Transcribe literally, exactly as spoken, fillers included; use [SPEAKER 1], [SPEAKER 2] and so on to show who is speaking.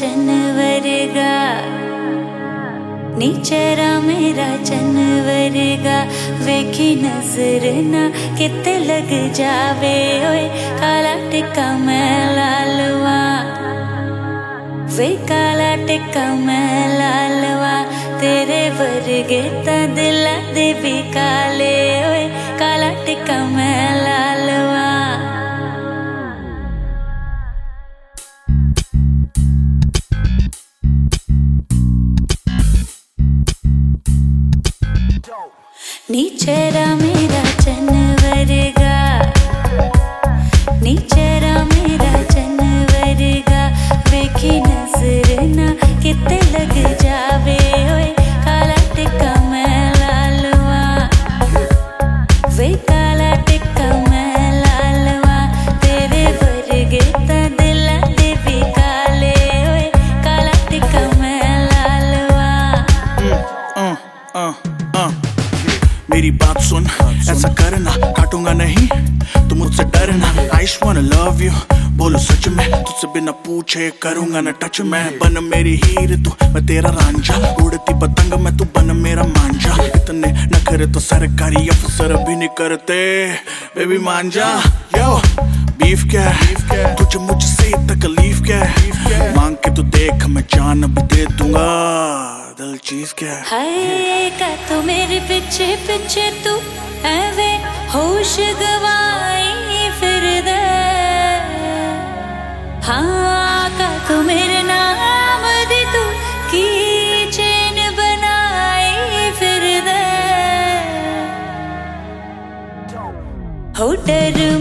[SPEAKER 1] चन वर्गा, नी चेहरा मेरा चन वर्गा, वेखी नजर ना किते लग जावे ओए, काला टिक्का मैं लालवा, वे काला टिक्का मैं लालवा, तेरे वर्गे ता दिला दे भी काले ओए, काला टिक्का मैं लालवा। नी चेहरा मेरा चन वर्गा, नी चेहरा मेरा चन वर्गा, वेखी नजर ना किते लग जावे ओए, काला टिक्का मैं लालवा, वे काला टिक्का मैं लालवा, तेरे वर्गे ता दिला दे भी काले ओए, काला टिक्का मैं लालवा।
[SPEAKER 2] uh, uh, uh. मेरी बात सुन, ऐसा करना काटूंगा नहीं, तू मुझसे डरना, I just wanna love you, बोलो सच में, तुझसे बिना पूछे करूंगा ना टच में, बन मेरी हीर तू मैं तेरा रांझा, उड़ती पतंग मैं तू बन मेरा मांझा, इतने न करे तो सरकारी अफसर भी नहीं करते, बेबी मांझा। यो बीफ क्या है तुझे मुझसे तकलीफ क्या है, मांग के तू देख मैं जान भी दे दूंगा, दिल चीज क्या है।
[SPEAKER 1] हाय का तू मेरे पीछे पीछे तू ऐवे होश गवाई फिर दे, हाँ का तू मेरे नाम दी तू की चैन बनाई फिर दे, हो डर